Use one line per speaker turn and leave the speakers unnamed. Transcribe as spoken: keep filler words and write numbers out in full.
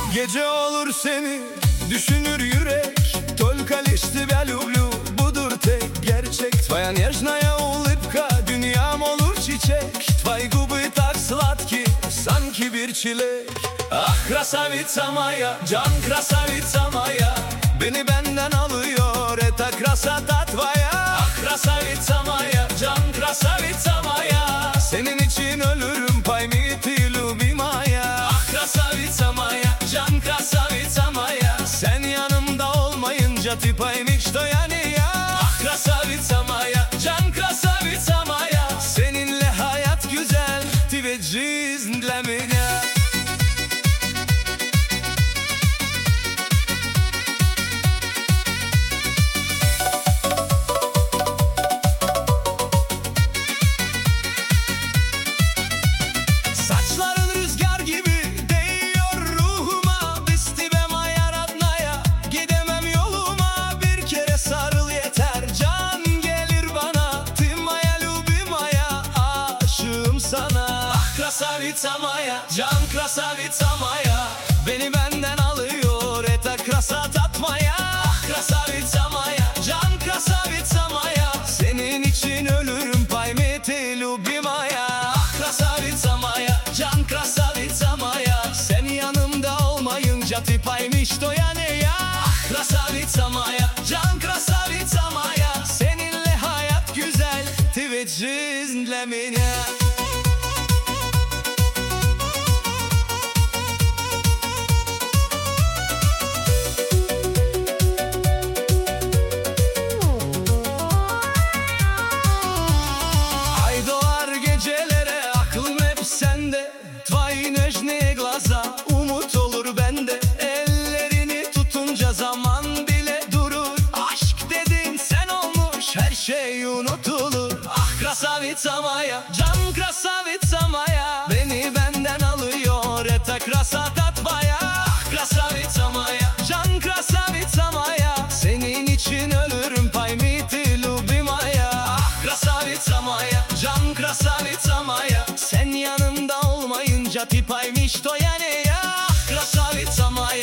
Gece olur seni düşünür yürek, Tolka lišti be ljublju, budur tek gerçek. Tvoja nježna je ulipka, dünyam olur çiçek. Tvoj gubi tak slatki, sanki bir çilek. Ah krasavica moja, can krasavica moja, beni benden alıyor eta krasata tvoja. Ah krasavica moja, can krasavica moja, senin için ölürüm pojmi ti ljubimaya. Ah krasavica moja, can krasavica moja, sen yanımda olmayınca ti pojmi što ja ni ja. Ah krasavica moja, can krasavica moja, seninle hayat güzel, ti već жизнь для меня. Saçların rüzgar gibi değiyor ruhuma, Bisti be moja radnaja, gidemem yoluma. Bir kere sarıl yeter, can gelir bana, ti moja ljubimaya, aşığım sana. Ah krasavica moja, can krasavica moja, beni benden alıyor eta krasata tvoja. Ah krasavica moja, can krasavica moja, senin için ölürüm pojmi ti ljubimaya. Ah krasavica moja, can krasavica moja, sen yanımda olmayınca ti pojmi što ja ne ja. Ah krasavica moja, can krasavica moja, seninle hayat güzel, ti već жизнь для меня. Ay doğar gecelere, aklım hep sende. Tvoji nežni glaza, umut olur bende. Ellerini tutunca zaman bile durur. Aşk dedin sen olmuş, her şey unutulur. Ah krasavica moja, can krasavica moja, beni benden alıyor eta krasata tvoja. Ah krasavica moja, can krasavica moja, senin için ölürüm pojmi ti ljubimaya. Ah krasavica moja, can krasavica moja, sen yanımda olmayınca ti pojmi što ja ne ja. Ah krasavica moja,